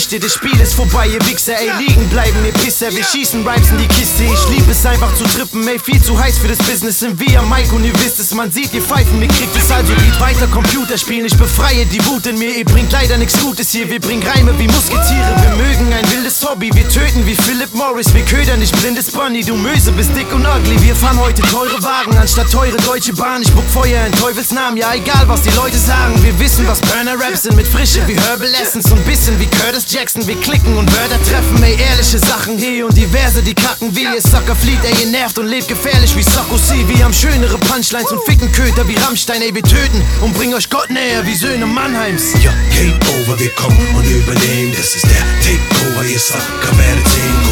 Geschichte, das Spiel ist vorbei, ihr Wichser, ey, liegen bleiben, ihr Pisser. Wir schießen Rhymes in die Kiste, ich lieb es einfach zu trippen, ey, viel zu heiß für das Business. Sind wir am Mike und ihr wisst es, man sieht, ihr pfeifen, mir kriegt es, also geht weiter Computer spielen. Ich befreie die Wut in mir, ihr bringt leider nichts Gutes hier. Wir bringen Reime wie Musketiere, wir mögen ein wildes Hobby. Wir töten wie Philip Morris, wir ködern nicht blindes Bunny. Du Möse bist dick und ugly, wir fahren heute teure Wagen anstatt teure Deutsche Bahn. Ich spuck Feuer in Teufels Namen, ja egal was die Leute sagen. Wir wissen, was Burner-Raps sind, mit Frische wie Herbal Essence. So ein bisschen wie Curtis Jackson, wir klicken und Wörter treffen. Ey, ehrliche Sachen hier und diverse, die kacken wie ihr Sucker flieht. Ey, ihr nervt und lebt gefährlich wie Sarkozy. Wir haben schönere Punchlines und ficken Köter wie Rammstein. Ey, wir töten und bringen euch Gott näher wie Söhne Mannheims. Ja, Game Over, wir kommen und übernehmen. Das ist der Takeover, ihr Sucker werdet sehen.